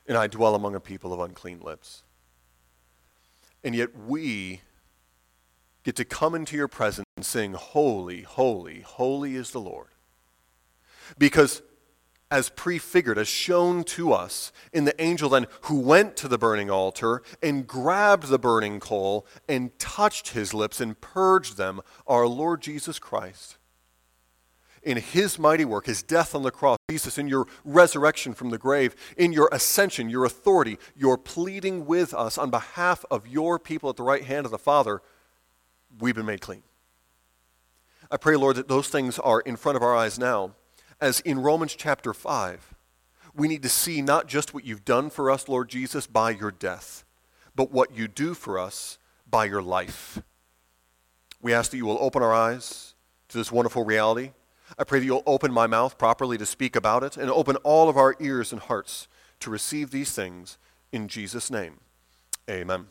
and I dwell among a people of unclean lips. And yet we get to come into your presence and sing, holy, holy, holy is the Lord. Because as prefigured, as shown to us in the angel then who went to the burning altar and grabbed the burning coal and touched his lips and purged them, our Lord Jesus Christ. In his mighty work, his death on the cross, Jesus, in your resurrection from the grave, in your ascension, your authority, your pleading with us on behalf of your people at the right hand of the Father, we've been made clean. I pray, Lord, that those things are in front of our eyes now. As in Romans chapter 5, we need to see not just what you've done for us, Lord Jesus, by your death, but what you do for us by your life. We ask that you will open our eyes to this wonderful reality. I pray that you'll open my mouth properly to speak about it and open all of our ears and hearts to receive these things in Jesus' name. Amen.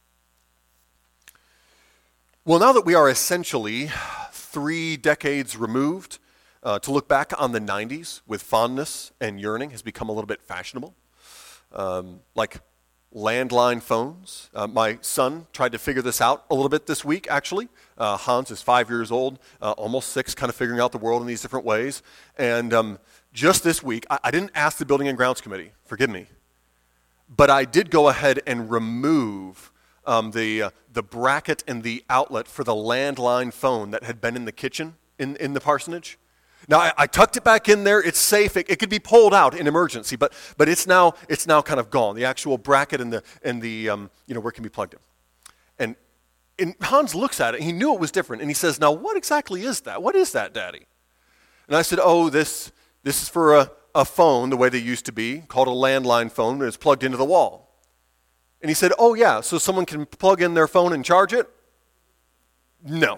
Well, now that we are essentially 3 decades removed, to look back on the 90s with fondness and yearning has become a little bit fashionable. Like landline phones. My son tried to figure this out a little bit this week, actually. Hans is 5 years old, almost 6, kind of figuring out the world in these different ways. And just this week, I didn't ask the Building and Grounds Committee, forgive me, but I did go ahead and remove the bracket and the outlet for the landline phone that had been in the kitchen in the parsonage. Now, I tucked it back in there. It's safe. It could be pulled out in emergency, but it's now kind of gone. The actual bracket and the where it can be plugged in. And Hans looks at it, and he knew it was different, and he says, "Now, what exactly is that? What is that, Daddy?" And I said, "Oh, this is for a phone the way they used to be, called a landline phone, and it's plugged into the wall." And he said, "Oh, yeah, so someone can plug in their phone and charge it?" No.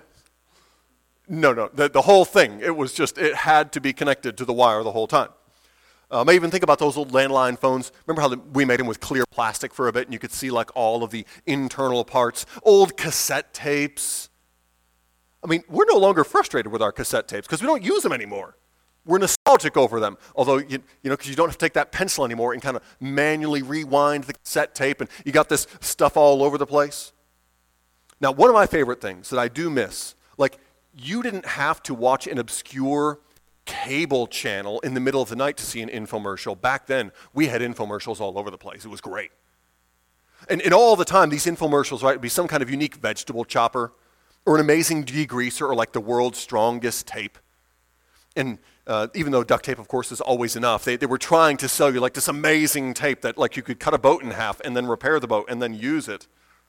The whole thing, it had to be connected to the wire the whole time. I even think about those old landline phones. Remember how we made them with clear plastic for a bit and you could see like all of the internal parts, old cassette tapes. I mean, we're no longer frustrated with our cassette tapes because we don't use them anymore. We're nostalgic over them, although, because you don't have to take that pencil anymore and kind of manually rewind the cassette tape and you got this stuff all over the place. Now, one of my favorite things that I do miss, like, you didn't have to watch an obscure cable channel in the middle of the night to see an infomercial. Back then, we had infomercials all over the place. It was great. And all the time, these infomercials, right, would be some kind of unique vegetable chopper or an amazing degreaser or like the world's strongest tape. And even though duct tape, of course, is always enough, they were trying to sell you like this amazing tape that like you could cut a boat in half and then repair the boat and then use it.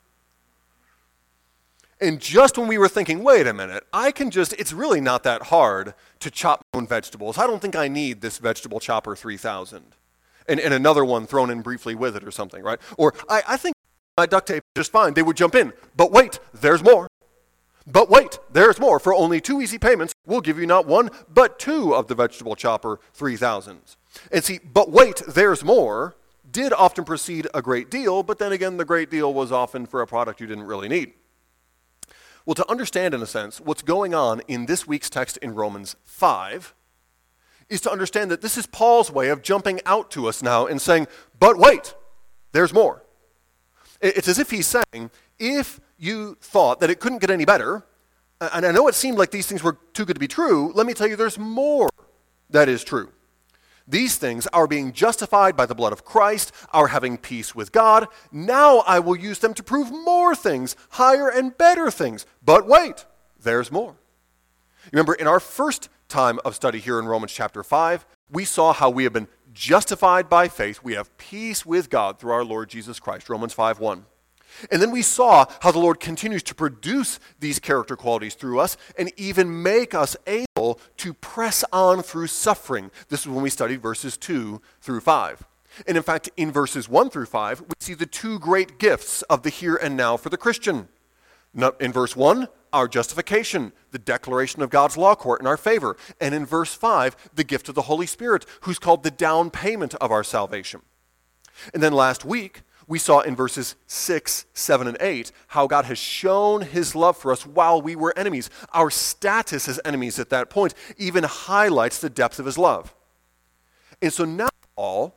And just when we were thinking, wait a minute, it's really not that hard to chop my own vegetables. I don't think I need this vegetable chopper 3000. And another one thrown in briefly with it or something, right? Or I think my duct tape is just fine. They would jump in. But wait, there's more. But wait, there's more. For only 2 easy payments, we'll give you not 1, but 2 of the vegetable chopper 3000s. And see, but wait, there's more did often precede a great deal, but then again, the great deal was often for a product you didn't really need. Well, to understand, in a sense, what's going on in this week's text in Romans 5 is to understand that this is Paul's way of jumping out to us now and saying, but wait, there's more. It's as if he's saying, if you thought that it couldn't get any better, and I know it seemed like these things were too good to be true, let me tell you there's more that is true. These things, our being justified by the blood of Christ, our having peace with God, now I will use them to prove more things, higher and better things. But wait, there's more. Remember, in our first time of study here in Romans chapter 5, we saw how we have been justified by faith. We have peace with God through our Lord Jesus Christ, Romans 5:1. And then we saw how the Lord continues to produce these character qualities through us and even make us able to press on through suffering. This is when we studied verses 2 through 5. And in fact, in verses 1 through 5, we see the 2 great gifts of the here and now for the Christian. In verse 1, our justification, the declaration of God's law court in our favor. And in verse 5, the gift of the Holy Spirit, who's called the down payment of our salvation. And then last week, we saw in verses 6, 7, and 8 how God has shown his love for us while we were enemies. Our status as enemies at that point even highlights the depth of his love. And so now Paul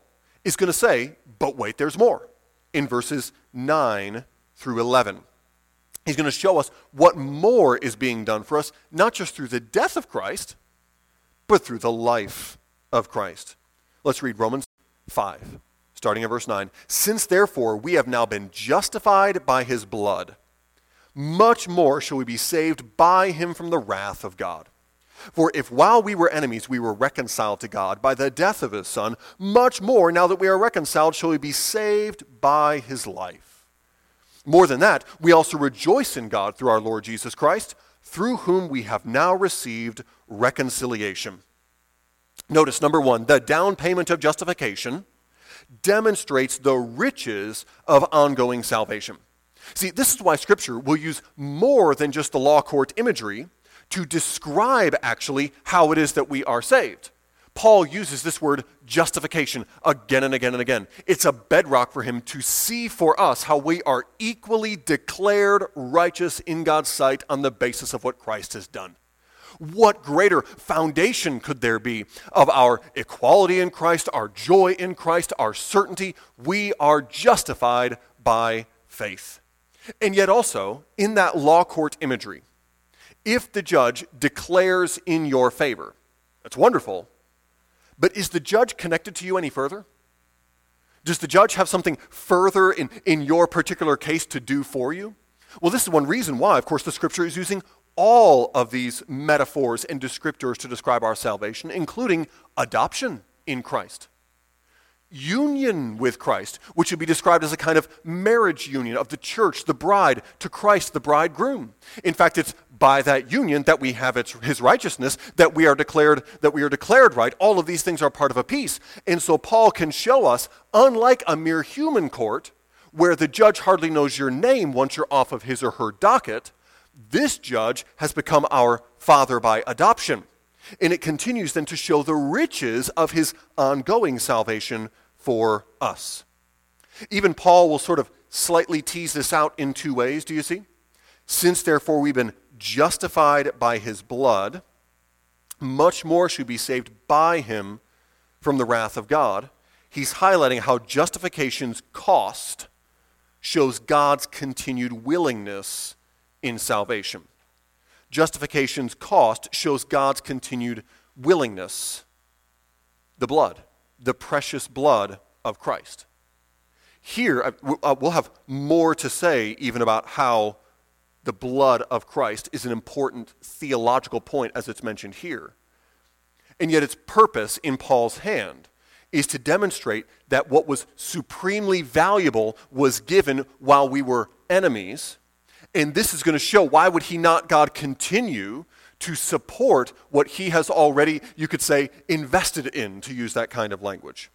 is going to say, but wait, there's more, in verses 9 through 11. He's going to show us what more is being done for us, not just through the death of Christ, but through the life of Christ. Let's read Romans 5, starting in verse 9. Since therefore we have now been justified by his blood, much more shall we be saved by him from the wrath of God. For if while we were enemies we were reconciled to God by the death of his Son, much more now that we are reconciled shall we be saved by his life. More than that, we also rejoice in God through our Lord Jesus Christ, through whom we have now received reconciliation. Notice, number one, the down payment of justification demonstrates the riches of ongoing salvation. See, this is why Scripture will use more than just the law court imagery to describe actually how it is that we are saved. Paul uses this word justification again and again and again. It's a bedrock for him to see for us how we are equally declared righteous in God's sight on the basis of what Christ has done. What greater foundation could there be of our equality in Christ, our joy in Christ, our certainty? We are justified by faith. And yet also, in that law court imagery, if the judge declares in your favor, that's wonderful, but is the judge connected to you any further? Does the judge have something further in your particular case to do for you? Well, this is one reason why, of course, the Scripture is using all of these metaphors and descriptors to describe our salvation, including adoption in Christ, union with Christ, which would be described as a kind of marriage union of the church, the bride, to Christ, the bridegroom. In fact, it's by that union that we have his righteousness, that we are declared right. All of these things are part of a piece. And so Paul can show us, unlike a mere human court, where the judge hardly knows your name once you're off of his or her docket, this judge has become our father by adoption. And it continues then to show the riches of his ongoing salvation for us. Even Paul will sort of slightly tease this out in two ways, do you see? Since therefore we've been justified by his blood, much more should be saved by him from the wrath of God. He's highlighting how justification's cost shows God's continued willingness in salvation. Justification's cost shows God's continued willingness. The blood, the precious blood of Christ. Here, we'll have more to say even about how the blood of Christ is an important theological point as it's mentioned here. And yet its purpose in Paul's hand is to demonstrate that what was supremely valuable was given while we were enemies. And this is going to show why would he not, God, continue to support what he has already, you could say, invested in, to use that kind of language.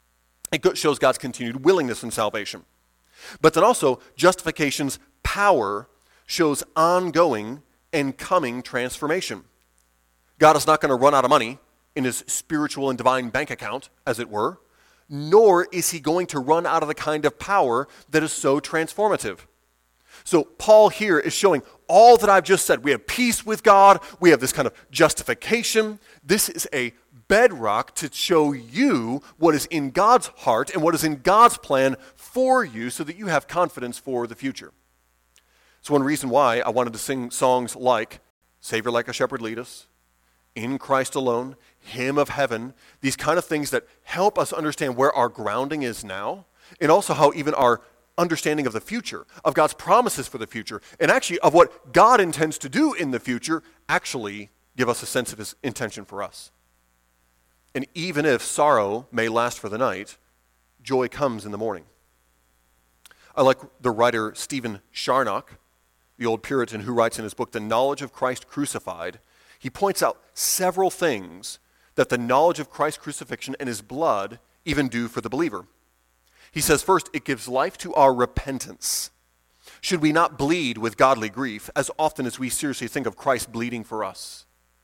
It shows God's continued willingness in salvation. But then also, justification's power shows ongoing and coming transformation. God is not going to run out of money in his spiritual and divine bank account, as it were, nor is he going to run out of the kind of power that is so transformative. So Paul here is showing all that I've just said. We have peace with God. We have this kind of justification. This is a bedrock to show you what is in God's heart and what is in God's plan for you so that you have confidence for the future. It's one reason why I wanted to sing songs like Savior Like a Shepherd Lead Us, In Christ Alone, Hymn of Heaven, these kind of things that help us understand where our grounding is now, and also how even our understanding of the future, of God's promises for the future, and actually of what God intends to do in the future, actually give us a sense of his intention for us. And even if sorrow may last for the night, joy comes in the morning. I like the writer Stephen Charnock, the old Puritan who writes in his book, The Knowledge of Christ Crucified. He points out several things that the knowledge of Christ's crucifixion and his blood even do for the believer. He says, first, it gives life to our repentance. Should we not bleed with godly grief as often as we seriously think of Christ bleeding for us?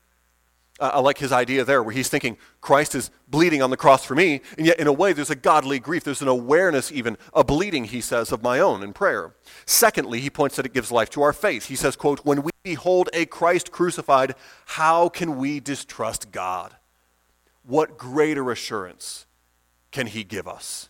I like his idea there where he's thinking Christ is bleeding on the cross for me, and yet in a way there's a godly grief. There's an awareness even, a bleeding, he says, of my own in prayer. Secondly, he points that it gives life to our faith. He says, quote, when we behold a Christ crucified, how can we distrust God? What greater assurance can he give us?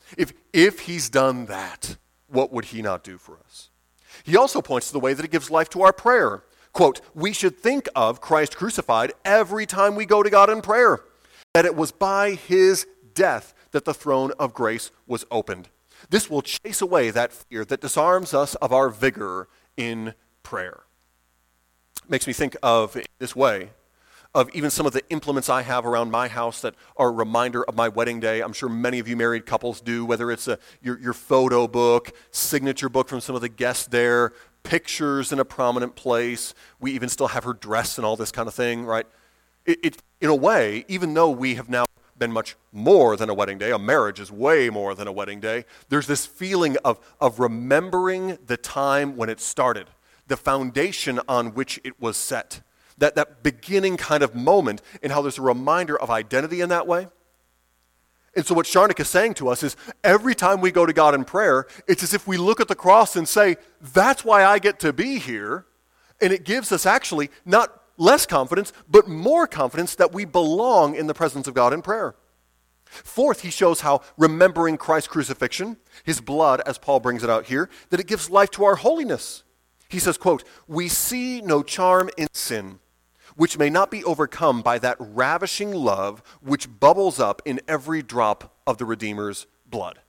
If he's done that, what would he not do for us? He also points to the way that it gives life to our prayer. Quote, we should think of Christ crucified every time we go to God in prayer, that it was by his death that the throne of grace was opened. This will chase away that fear that disarms us of our vigor in prayer. Makes me think of, in this way, of even some of the implements I have around my house that are a reminder of my wedding day. I'm sure many of you married couples do, whether it's your photo book, signature book from some of the guests there, pictures in a prominent place. We even still have her dress and all this kind of thing, right? It in a way, even though we have now been much more than a wedding day, a marriage is way more than a wedding day, there's this feeling of remembering the time when it started, the foundation on which it was set, that beginning kind of moment, and how there's a reminder of identity in that way. And so what Charnock is saying to us is every time we go to God in prayer, it's as if we look at the cross and say, that's why I get to be here. And it gives us actually not less confidence, but more confidence that we belong in the presence of God in prayer. Fourth, he shows how remembering Christ's crucifixion, his blood, as Paul brings it out here, that it gives life to our holiness. He says, quote, we see no charm in sin, which may not be overcome by that ravishing love which bubbles up in every drop of the Redeemer's blood.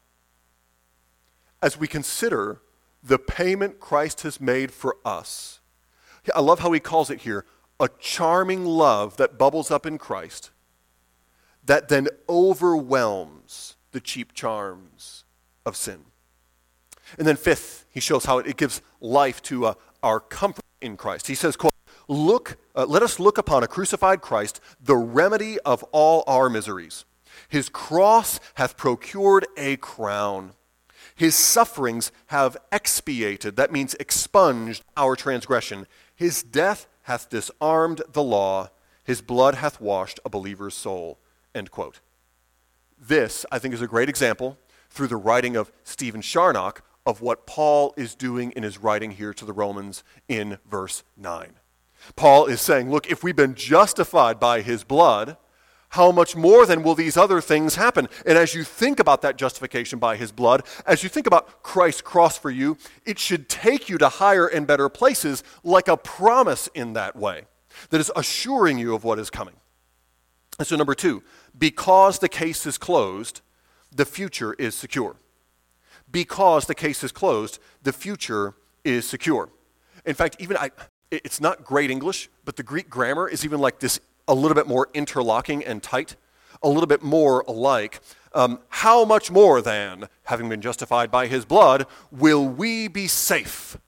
As we consider the payment Christ has made for us, I love how he calls it here, a charming love that bubbles up in Christ that then overwhelms the cheap charms of sin. And then fifth, he shows how it gives life to our comfort in Christ. He says, quote, let us look upon a crucified Christ, the remedy of all our miseries. His cross hath procured a crown. His sufferings have expiated, that means expunged, our transgression. His death hath disarmed the law. His blood hath washed a believer's soul. End quote. This, I think, is a great example through the writing of Stephen Charnock of what Paul is doing in his writing here to the Romans in verse 9. Paul is saying, look, if we've been justified by his blood, how much more then will these other things happen? And as you think about that justification by his blood, as you think about Christ's cross for you, it should take you to higher and better places like a promise in that way that is assuring you of what is coming. And so number two, because the case is closed, the future is secure. Because the case is closed, the future is secure. In fact, it's not great English, but the Greek grammar is even like this, a little bit more interlocking and tight, a little bit more like, how much more than, having been justified by his blood, will we be safe?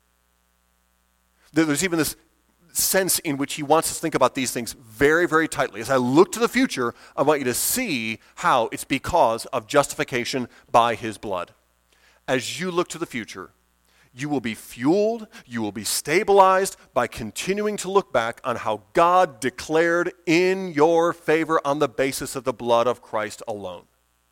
There's even this sense in which he wants us to think about these things very, very tightly. As I look to the future, I want you to see how it's because of justification by his blood. As you look to the future, you will be fueled, you will be stabilized by continuing to look back on how God declared in your favor on the basis of the blood of Christ alone.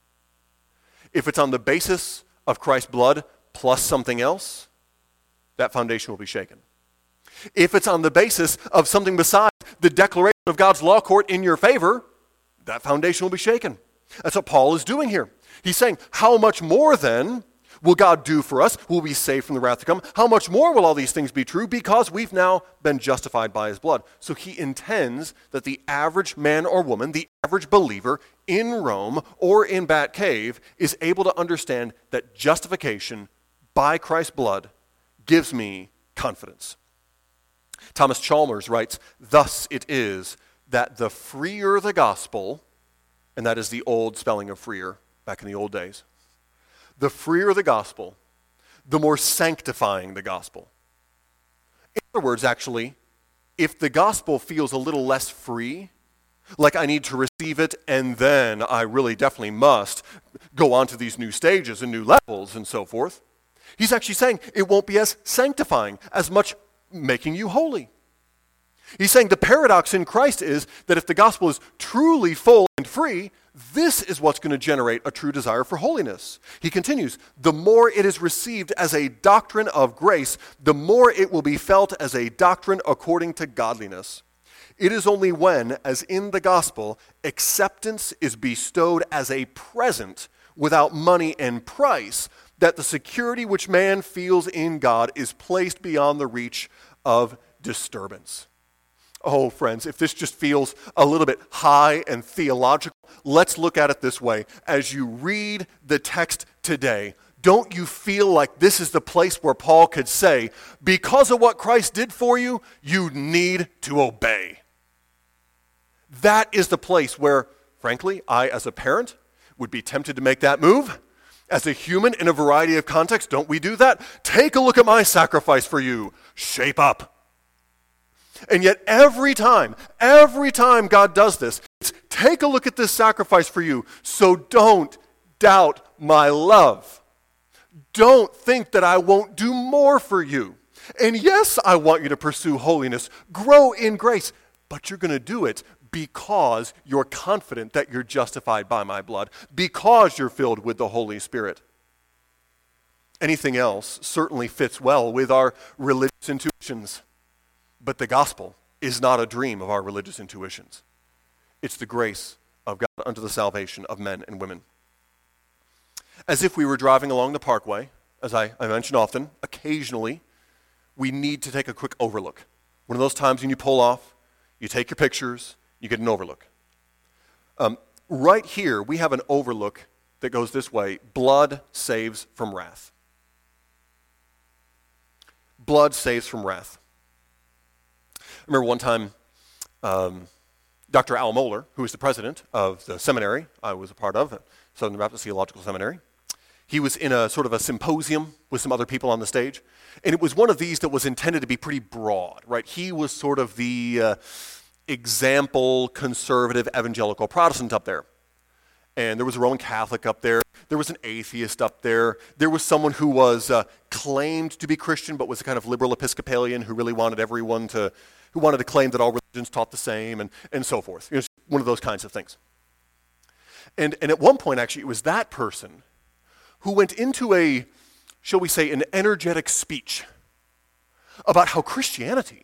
If it's on the basis of Christ's blood plus something else, that foundation will be shaken. If it's on the basis of something besides the declaration of God's law court in your favor, that foundation will be shaken. That's what Paul is doing here. He's saying, how much more then will God do for us? Will we be saved from the wrath to come? How much more will all these things be true? Because we've now been justified by his blood. So he intends that the average man or woman, the average believer in Rome or in Bat Cave is able to understand that justification by Christ's blood gives me confidence. Thomas Chalmers writes, thus it is that the freer the gospel, and that is the old spelling of freer back in the old days, the freer the gospel, the more sanctifying the gospel. In other words, actually, if the gospel feels a little less free, like I need to receive it and then I really definitely must go on to these new stages and new levels and so forth, he's actually saying it won't be as sanctifying, as much making you holy. He's saying the paradox in Christ is that if the gospel is truly full and free, this is what's going to generate a true desire for holiness. He continues, the more it is received as a doctrine of grace, the more it will be felt as a doctrine according to godliness. It is only when, as in the gospel, acceptance is bestowed as a present without money and price, that the security which man feels in God is placed beyond the reach of disturbance. Oh, friends, if this just feels a little bit high and theological, let's look at it this way. As you read the text today, don't you feel like this is the place where Paul could say, because of what Christ did for you, you need to obey? That is the place where, frankly, I as a parent would be tempted to make that move. As a human in a variety of contexts, don't we do that? Take a look at my sacrifice for you. Shape up. And yet every time God does this, it's take a look at this sacrifice for you, so don't doubt my love. Don't think that I won't do more for you. And yes, I want you to pursue holiness, grow in grace, but you're going to do it because you're confident that you're justified by my blood, because you're filled with the Holy Spirit. Anything else certainly fits well with our religious intuitions. But the gospel is not a dream of our religious intuitions. It's the grace of God unto the salvation of men and women. As if we were driving along the parkway, as I mention often, occasionally we need to take a quick overlook. One of those times when you pull off, you take your pictures, you get an overlook. Right here, we have an overlook that goes this way: blood saves from wrath. Blood saves from wrath. I remember one time, Dr. Al Mohler, who was the president of the seminary I was a part of, Southern Baptist Theological Seminary, he was in a sort of a symposium with some other people on the stage, and it was one of these that was intended to be pretty broad, right? He was sort of the example conservative evangelical Protestant up there. And there was a Roman Catholic up there. There was an atheist up there. There was someone who was claimed to be Christian, but was a kind of liberal Episcopalian who really wanted everyone to, who wanted to claim that all religions taught the same, and so forth. It was one of those kinds of things. And at one point, actually, it was that person who went into a, shall we say, an energetic speech about how Christianity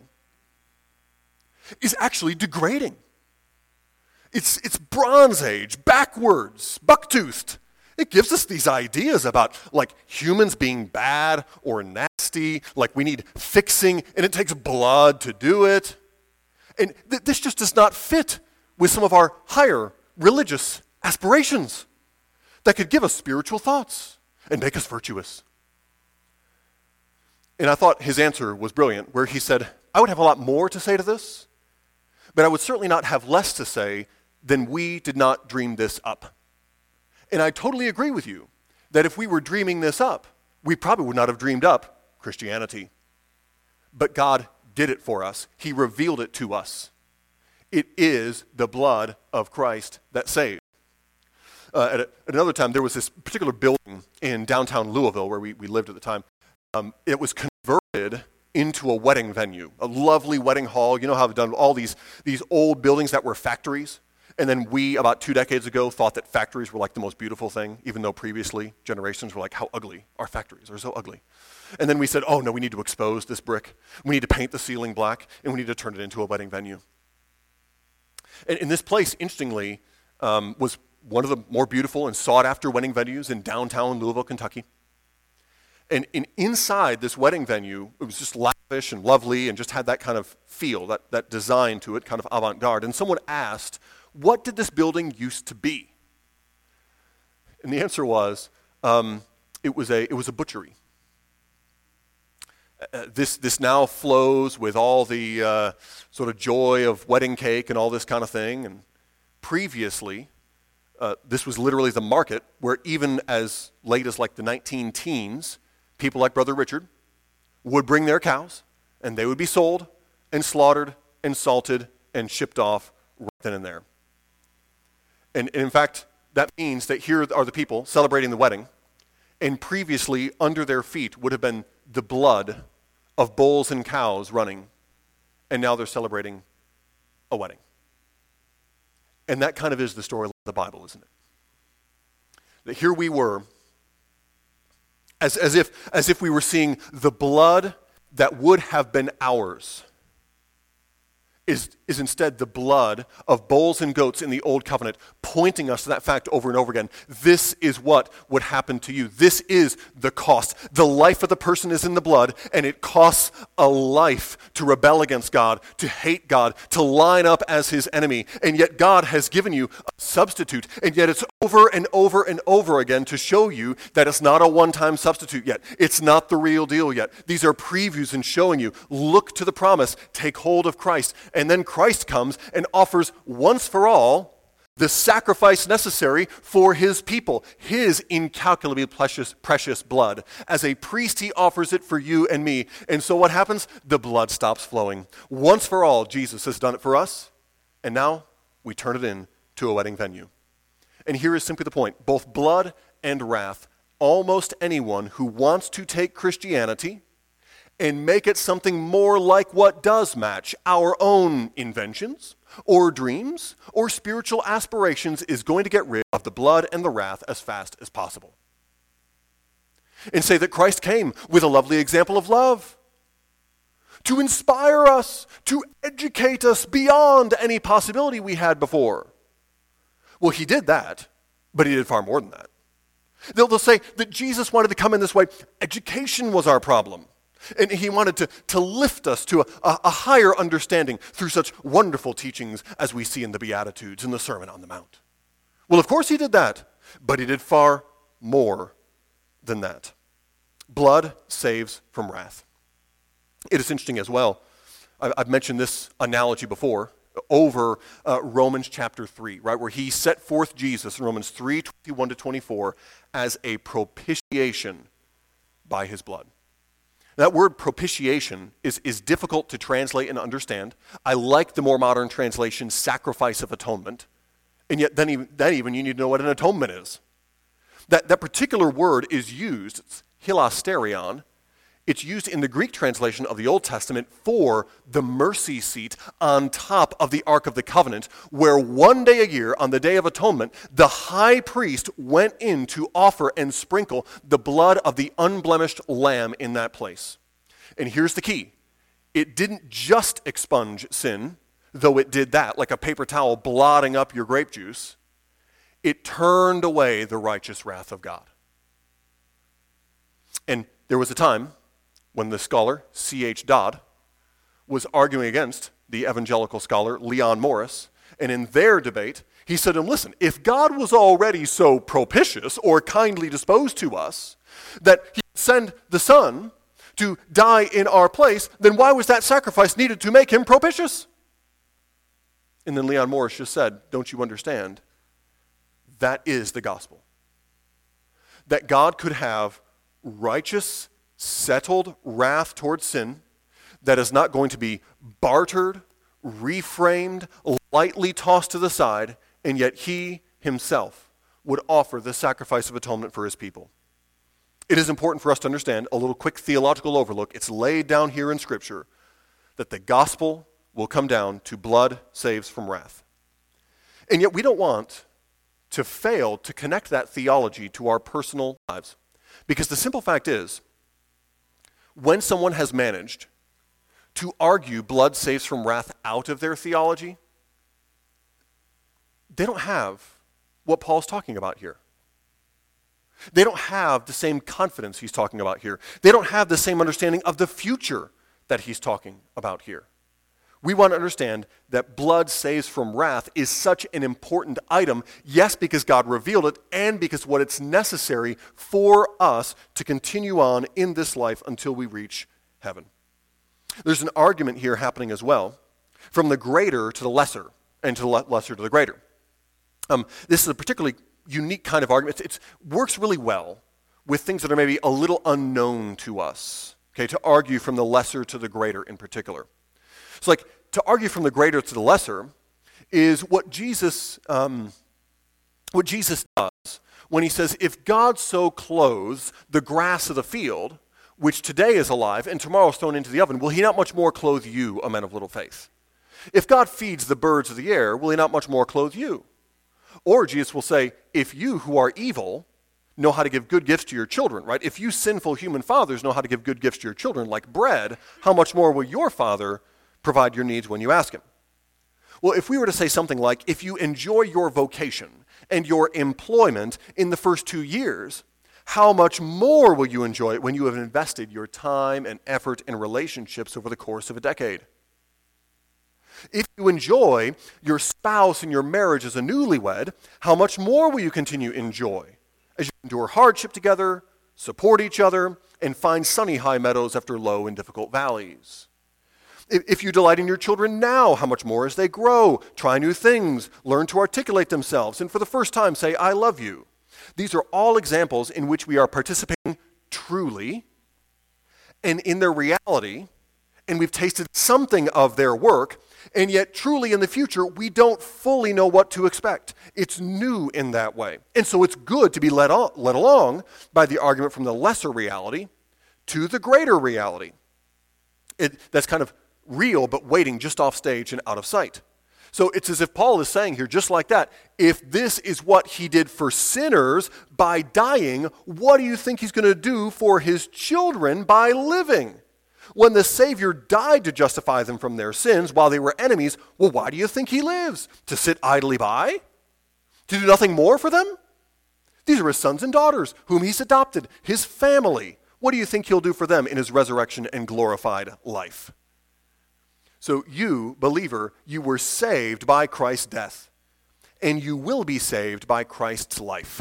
is actually degrading. It's Bronze Age, backwards, buck-toothed. It gives us these ideas about like humans being bad or nasty, like we need fixing, and it takes blood to do it. And this just does not fit with some of our higher religious aspirations that could give us spiritual thoughts and make us virtuous. And I thought his answer was brilliant, where he said, I would have a lot more to say to this, but I would certainly not have less to say than we did not dream this up. And I totally agree with you that if we were dreaming this up, we probably would not have dreamed up Christianity. But God did it for us. He revealed it to us. It is the blood of Christ that saves. At another time, there was this particular building in downtown Louisville where we lived at the time. It was converted into a wedding venue, a lovely wedding hall. You know how they've done all these old buildings that were factories? And then we, about 2 decades ago, thought that factories were like the most beautiful thing, even though previously generations were like, how ugly. Our factories are so ugly. And then we said, oh no, we need to expose this brick. We need to paint the ceiling black, and we need to turn it into a wedding venue. And in this place, interestingly, was one of the more beautiful and sought-after wedding venues in downtown Louisville, Kentucky. And inside this wedding venue, it was just lavish and lovely and just had that kind of feel, that design to it, kind of avant-garde. And someone asked, what did this building used to be? And the answer was, it was a butchery. This now flows with all the sort of joy of wedding cake and all this kind of thing. And previously, this was literally the market where even as late as like the 19-teens, people like Brother Richard would bring their cows, and they would be sold and slaughtered and salted and shipped off right then and there. And in fact, that means that here are the people celebrating the wedding, and previously under their feet would have been the blood of bulls and cows running, and now they're celebrating a wedding. And that kind of is the story of the Bible, isn't it? That here we were, as if we were seeing the blood that would have been ours is is instead the blood of bulls and goats in the old covenant, pointing us to that fact over and over again. This is what would happen to you. This is the cost. The life of the person is in the blood, and it costs a life to rebel against God, to hate God, to line up as his enemy. And yet God has given you a substitute, and yet it's over and over and over again to show you that it's not a one-time substitute yet. It's not the real deal yet. These are previews and showing you, look to the promise, take hold of Christ, and then Christ comes and offers once for all the sacrifice necessary for his people, his incalculably precious blood. As a priest, he offers it for you and me. And so what happens? The blood stops flowing. Once for all, Jesus has done it for us, and now we turn it in to a wedding venue. And here is simply the point. Both blood and wrath, almost anyone who wants to take Christianity and make it something more like what does match our own inventions or dreams or spiritual aspirations is going to get rid of the blood and the wrath as fast as possible. And say that Christ came with a lovely example of love to inspire us, to educate us beyond any possibility we had before. Well, he did that, but he did far more than that. They'll say that Jesus wanted to come in this way. Education was our problem. And he wanted to lift us to a higher understanding through such wonderful teachings as we see in the Beatitudes and the Sermon on the Mount. Well, of course he did that, but he did far more than that. Blood saves from wrath. It is interesting as well. I've mentioned this analogy before over Romans chapter 3, right, where he set forth Jesus in Romans 3:21-24 as a propitiation by his blood. That word propitiation is difficult to translate and understand. I like the more modern translation, sacrifice of atonement. And yet then even you need to know what an atonement is. That particular word is used, it's hilasterion. It's used in the Greek translation of the Old Testament for the mercy seat on top of the Ark of the Covenant, where one day a year, on the Day of Atonement, the high priest went in to offer and sprinkle the blood of the unblemished lamb in that place. And here's the key. It didn't just expunge sin, though it did that, like a paper towel blotting up your grape juice. It turned away the righteous wrath of God. And there was a time when the scholar, C.H. Dodd, was arguing against the evangelical scholar, Leon Morris, and in their debate, he said to him, listen, if God was already so propitious or kindly disposed to us that he would send the Son to die in our place, then why was that sacrifice needed to make him propitious? And then Leon Morris just said, don't you understand? That is the gospel. That God could have righteous, settled wrath towards sin that is not going to be bartered, reframed, lightly tossed to the side, and yet he himself would offer the sacrifice of atonement for his people. It is important for us to understand, a little quick theological overlook, it's laid down here in Scripture, that the gospel will come down to blood saves from wrath. And yet we don't want to fail to connect that theology to our personal lives. Because the simple fact is, when someone has managed to argue blood saves from wrath out of their theology, they don't have what Paul's talking about here. They don't have the same confidence he's talking about here. They don't have the same understanding of the future that he's talking about here. We want to understand that blood saves from wrath is such an important item, yes, because God revealed it, and because what it's necessary for us to continue on in this life until we reach heaven. There's an argument here happening as well, from the greater to the lesser, and to the lesser to the greater. This is a particularly unique kind of argument. It works really well with things that are maybe a little unknown to us, okay, to argue from the lesser to the greater in particular. So like, to argue from the greater to the lesser is what Jesus does when he says, if God so clothes the grass of the field, which today is alive and tomorrow is thrown into the oven, will he not much more clothe you, O men of little faith? If God feeds the birds of the air, will he not much more clothe you? Or Jesus will say, if you who are evil know how to give good gifts to your children, right? If you sinful human fathers know how to give good gifts to your children like bread, how much more will your Father provide your needs when you ask him? Well, if we were to say something like, if you enjoy your vocation and your employment in the first 2 years, how much more will you enjoy it when you have invested your time and effort in relationships over the course of a decade? If you enjoy your spouse and your marriage as a newlywed, how much more will you continue to enjoy as you endure hardship together, support each other, and find sunny high meadows after low and difficult valleys? If you delight in your children now, how much more as they grow, try new things, learn to articulate themselves, and for the first time say, I love you. These are all examples in which we are participating truly and in their reality, and we've tasted something of their work, and yet truly in the future, we don't fully know what to expect. It's new in that way. And so it's good to be led along by the argument from the lesser reality to the greater reality. That's kind of real, but waiting just off stage and out of sight. So it's as if Paul is saying here, just like that, if this is what he did for sinners by dying, what do you think he's going to do for his children by living? When the Savior died to justify them from their sins while they were enemies, well, why do you think he lives? To sit idly by? To do nothing more for them? These are his sons and daughters, whom he's adopted, his family. What do you think he'll do for them in his resurrection and glorified life? So you, believer, you were saved by Christ's death, and you will be saved by Christ's life.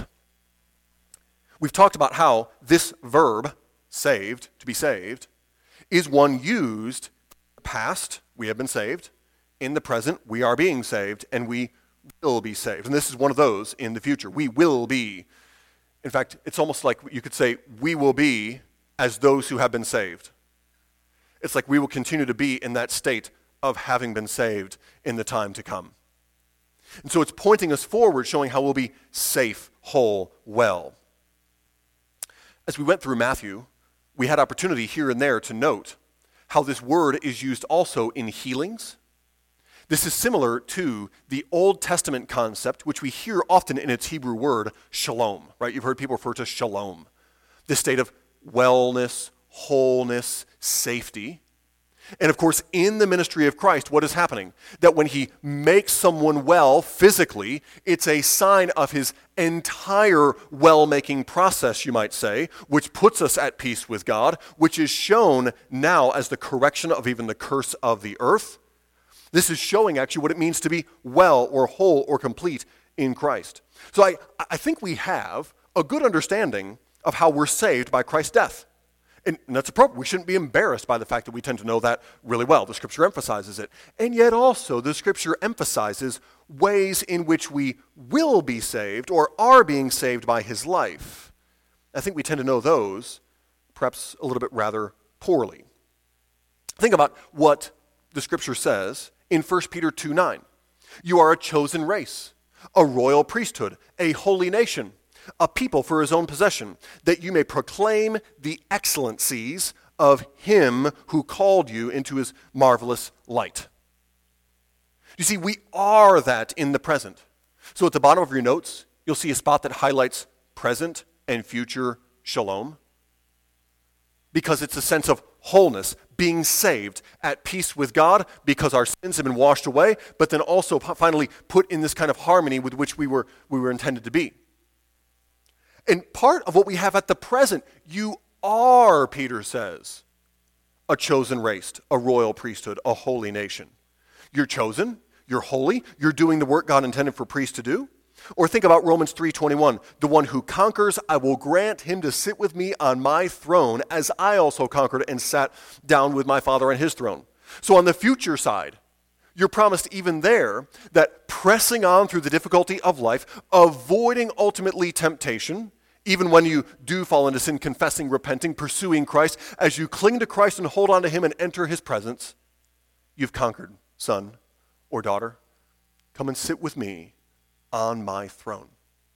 We've talked about how this verb, saved, to be saved, is one used in the past, we have been saved, in the present, we are being saved, and we will be saved. And this is one of those in the future. We will be. In fact, it's almost like you could say, we will be as those who have been saved. It's like we will continue to be in that state of having been saved in the time to come. And so it's pointing us forward, showing how we'll be safe, whole, well. As we went through Matthew, we had opportunity here and there to note how this word is used also in healings. This is similar to the Old Testament concept, which we hear often in its Hebrew word, shalom, right? You've heard people refer to shalom, this state of wellness, wholeness, safety. And of course, in the ministry of Christ, what is happening? That when he makes someone well physically, it's a sign of his entire well-making process, you might say, which puts us at peace with God, which is shown now as the correction of even the curse of the earth. This is showing actually what it means to be well or whole or complete in Christ. So I think we have a good understanding of how we're saved by Christ's death. And that's appropriate. We shouldn't be embarrassed by the fact that we tend to know that really well. The Scripture emphasizes it. And yet also, the Scripture emphasizes ways in which we will be saved or are being saved by his life. I think we tend to know those perhaps a little bit rather poorly. Think about what the Scripture says in 1 Peter 2:9. You are a chosen race, a royal priesthood, a holy nation, a people for his own possession, that you may proclaim the excellencies of him who called you into his marvelous light. You see, we are that in the present. So at the bottom of your notes, you'll see a spot that highlights present and future shalom, because it's a sense of wholeness, being saved, at peace with God because our sins have been washed away, but then also finally put in this kind of harmony with which we were intended to be. And part of what we have at the present, you are, Peter says, a chosen race, a royal priesthood, a holy nation. You're chosen, you're holy, you're doing the work God intended for priests to do. Or think about Romans 3:21, the one who conquers, I will grant him to sit with me on my throne, as I also conquered and sat down with my Father on his throne. So on the future side, you're promised even there that pressing on through the difficulty of life, avoiding ultimately temptation, even when you do fall into sin, confessing, repenting, pursuing Christ, as you cling to Christ and hold on to him and enter his presence, you've conquered, son or daughter. Come and sit with me on my throne.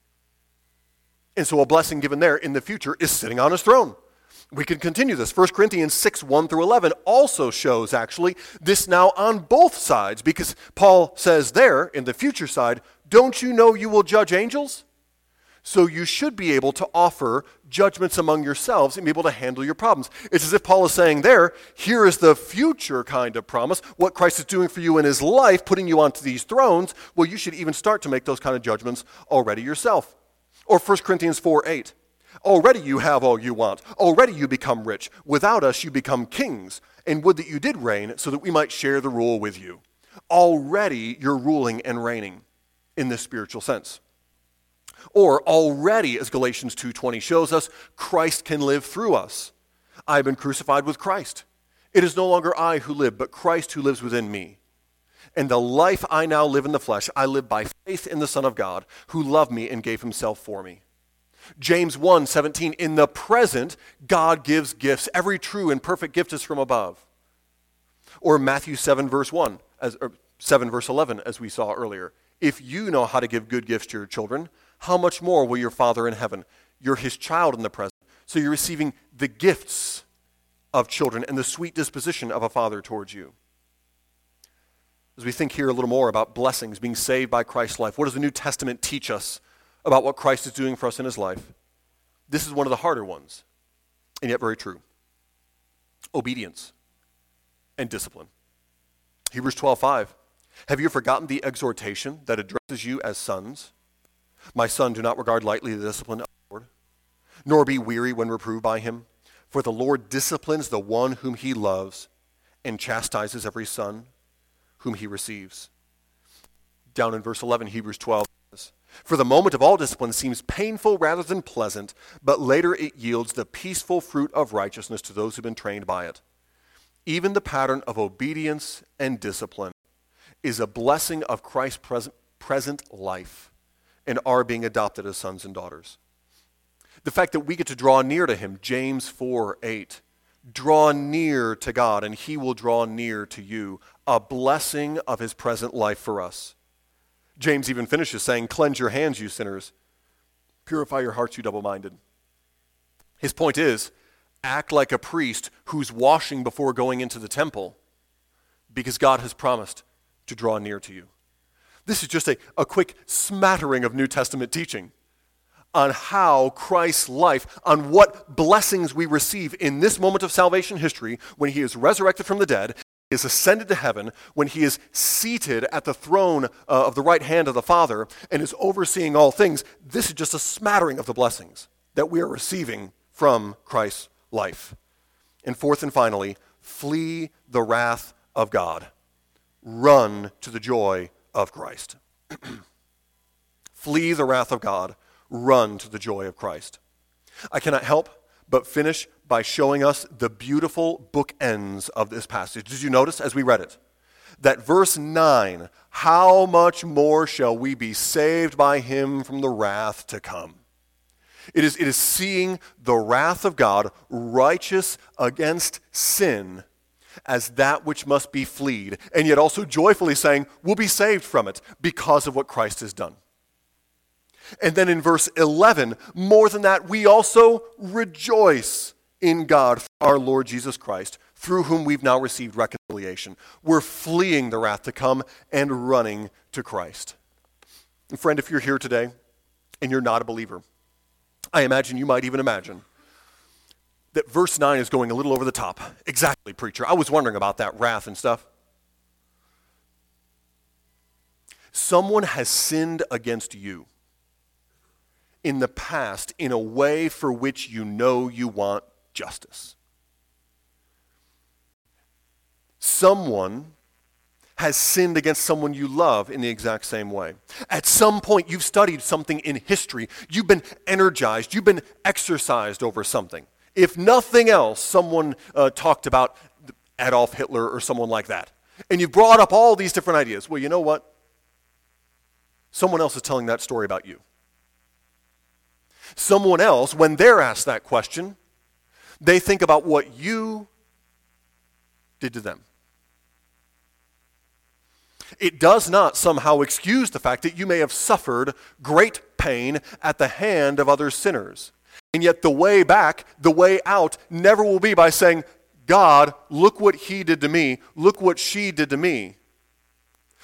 And so a blessing given there in the future is sitting on his throne. We can continue this. 1 Corinthians 6:1-11 also shows actually this now on both sides, because Paul says there in the future side, don't you know you will judge angels? So you should be able to offer judgments among yourselves and be able to handle your problems. It's as if Paul is saying there, here is the future kind of promise, what Christ is doing for you in his life, putting you onto these thrones. Well, you should even start to make those kind of judgments already yourself. Or 1 Corinthians 4:8. Already you have all you want. Already you become rich. Without us you become kings. And would that you did reign so that we might share the rule with you. Already you're ruling and reigning in this spiritual sense. Or already, as Galatians 2:20 shows us, Christ can live through us. I have been crucified with Christ. It is no longer I who live, but Christ who lives within me. And the life I now live in the flesh, I live by faith in the Son of God, who loved me and gave himself for me. James 1:17, in the present, God gives gifts. Every true and perfect gift is from above. Or Matthew 7 verse 11, as we saw earlier. If you know how to give good gifts to your children, how much more will your Father in heaven? You're his child in the present, so you're receiving the gifts of children and the sweet disposition of a father towards you. As we think here a little more about blessings, being saved by Christ's life, what does the New Testament teach us about what Christ is doing for us in his life? This is one of the harder ones, and yet very true. Obedience and discipline. Hebrews 12:5. Have you forgotten the exhortation that addresses you as sons? My son, do not regard lightly the discipline of the Lord, nor be weary when reproved by him. For the Lord disciplines the one whom he loves and chastises every son whom he receives. Down in verse 11, Hebrews 12 says, for the moment of all discipline seems painful rather than pleasant, but later it yields the peaceful fruit of righteousness to those who have been trained by it. Even the pattern of obedience and discipline is a blessing of Christ's present life and our being adopted as sons and daughters. The fact that we get to draw near to him, James 4:8, draw near to God and he will draw near to you, a blessing of his present life for us. James even finishes saying, cleanse your hands, you sinners. Purify your hearts, you double-minded. His point is, act like a priest who's washing before going into the temple because God has promised to draw near to you. This is just a quick smattering of New Testament teaching on how Christ's life, on what blessings we receive in this moment of salvation history when he is resurrected from the dead, he is ascended to heaven, when he is seated at the throne of the right hand of the Father and is overseeing all things. This is just a smattering of the blessings that we are receiving from Christ's life. And fourth and finally, flee the wrath of God. Run to the joy of Christ. Flee the wrath of God. Run to the joy of Christ. I cannot help but finish by showing us the beautiful bookends of this passage. Did you notice as we read it? That verse 9, how much more shall we be saved by him from the wrath to come? It is seeing the wrath of God, righteous against sin, as that which must be fleed, and yet also joyfully saying, we'll be saved from it because of what Christ has done. And then in verse 11, more than that, we also rejoice in God, our Lord Jesus Christ, through whom we've now received reconciliation. We're fleeing the wrath to come and running to Christ. And friend, if you're here today and you're not a believer, I imagine you might even imagine that verse 9 is going a little over the top. Exactly, preacher. I was wondering about that wrath and stuff. Someone has sinned against you in the past in a way for which you know you want justice. Someone has sinned against someone you love in the exact same way. At some point, you've studied something in history. You've been energized. You've been exercised over something. If nothing else, someone talked about Adolf Hitler or someone like that. And you've brought up all these different ideas. Well, you know what? Someone else is telling that story about you. Someone else, when they're asked that question, they think about what you did to them. It does not somehow excuse the fact that you may have suffered great pain at the hand of other sinners. And yet the way back, the way out, never will be by saying, God, look what he did to me. Look what she did to me.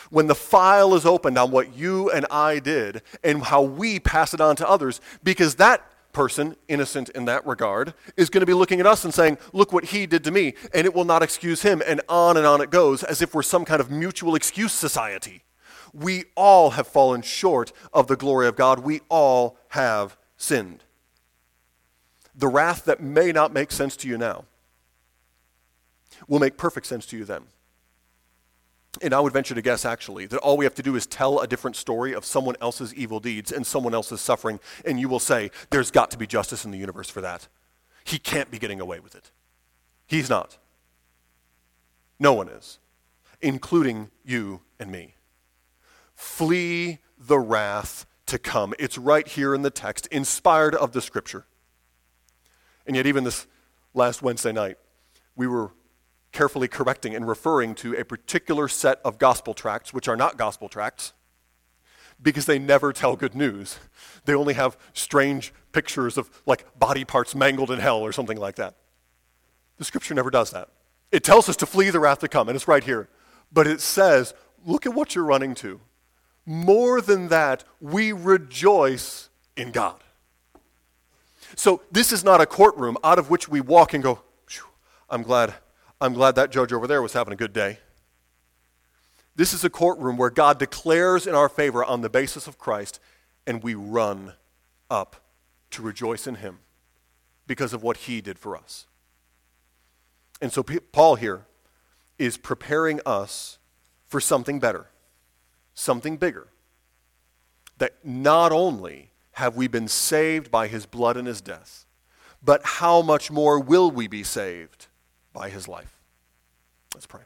when the file is opened on what you and I did and how we pass it on to others, because that person, innocent in that regard, is going to be looking at us and saying, look what he did to me, and it will not excuse him, and on it goes, as if we're some kind of mutual excuse society. We all have fallen short of the glory of God. We all have sinned. The wrath that may not make sense to you now will make perfect sense to you then. And I would venture to guess, actually, that all we have to do is tell a different story of someone else's evil deeds and someone else's suffering, and you will say, there's got to be justice in the universe for that. He can't be getting away with it. He's not. No one is, including you and me. Flee the wrath to come. It's right here in the text, inspired of the Scripture. And yet even this last Wednesday night, we were carefully correcting and referring to a particular set of gospel tracts, which are not gospel tracts, because they never tell good news. They only have strange pictures of like body parts mangled in hell or something like that. The Scripture never does that. It tells us to flee the wrath to come, and it's right here. But it says, look at what you're running to. More than that, we rejoice in God. So this is not a courtroom out of which we walk and go, I'm glad that judge over there was having a good day. This is a courtroom where God declares in our favor on the basis of Christ, and we run up to rejoice in him because of what he did for us. And so Paul here is preparing us for something better, something bigger, that not only have we been saved by his blood and his death, but how much more will we be saved by his life? Let's pray.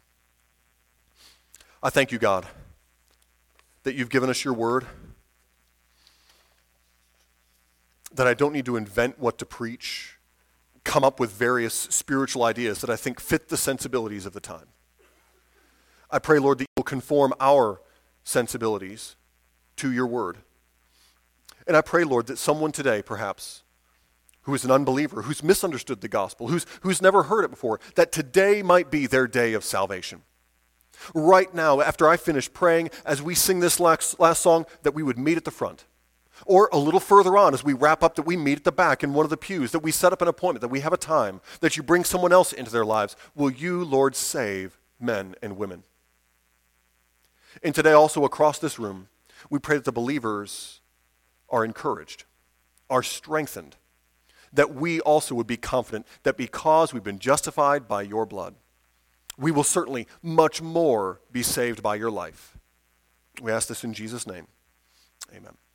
I thank you, God, that you've given us your word, that I don't need to invent what to preach, come up with various spiritual ideas that I think fit the sensibilities of the time. I pray, Lord, that you will conform our sensibilities to your word. And I pray, Lord, that someone today, perhaps, who is an unbeliever, who's misunderstood the gospel, who's never heard it before, that today might be their day of salvation. Right now, after I finish praying, as we sing this last song, that we would meet at the front. Or a little further on, as we wrap up, that we meet at the back in one of the pews, that we set up an appointment, that we have a time, that you bring someone else into their lives. Will you, Lord, save men and women? And today also across this room, we pray that the believers are encouraged, are strengthened, that we also would be confident that because we've been justified by your blood, we will certainly much more be saved by your life. We ask this in Jesus' name. Amen.